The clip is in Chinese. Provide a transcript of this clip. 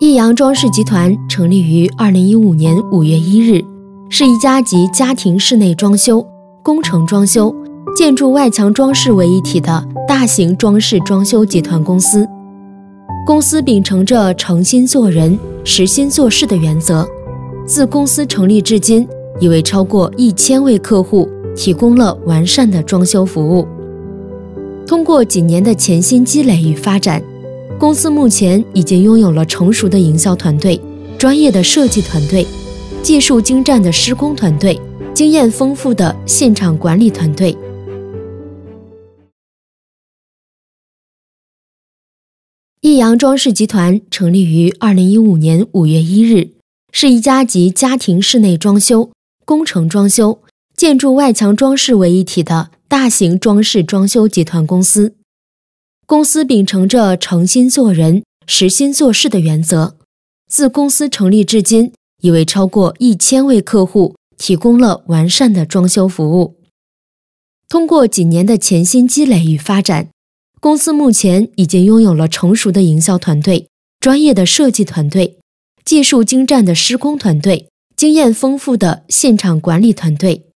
益阳装饰集团成立于2015年5月1日，是一家集家庭室内装修、工程装修、建筑外墙装饰为一体的大型装饰装修集团公司。公司秉承着诚心做人、实心做事的原则，自公司成立至今，已为超过1000位客户提供了完善的装修服务。通过几年的潜心积累与发展，公司目前已经拥有了成熟的营销团队、专业的设计团队、技术精湛的施工团队、经验丰富的现场管理团队。益阳装饰集团成立于2015年5月1日，是一家集家庭室内装修、工程装修、建筑外墙装饰为一体的大型装饰装修集团公司。公司秉承着诚心做人、实心做事的原则，自公司成立至今，已为超过1000位客户提供了完善的装修服务。通过几年的潜心积累与发展，公司目前已经拥有了成熟的营销团队、专业的设计团队、技术精湛的施工团队、经验丰富的现场管理团队。